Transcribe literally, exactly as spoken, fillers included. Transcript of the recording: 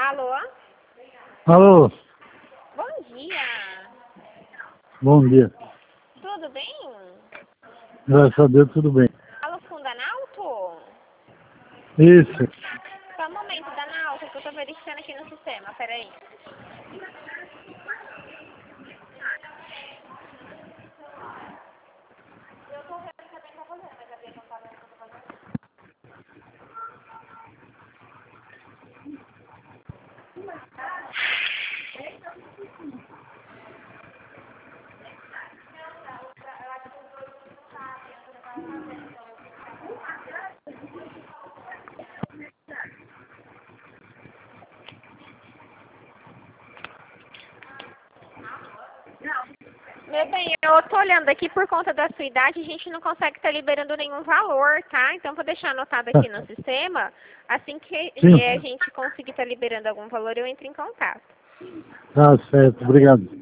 Alô? Alô, Bom dia. bom dia. Tudo bem? Graças a Deus, tudo bem. Alô, Fundanalto? Isso. Só um momento, Danalto, que eu tô verificando aqui no sistema. Peraí. Eu tô recebendo pra fazer, mas a Bia não tá vendo o que eu tô fazendo. Meu bem, eu tô olhando aqui por conta da sua idade, a gente não consegue estar liberando nenhum valor, tá? Então vou deixar anotado aqui no sistema. Assim que Sim. a gente conseguir estar liberando algum valor, eu entro em contato. Tá certo, obrigado.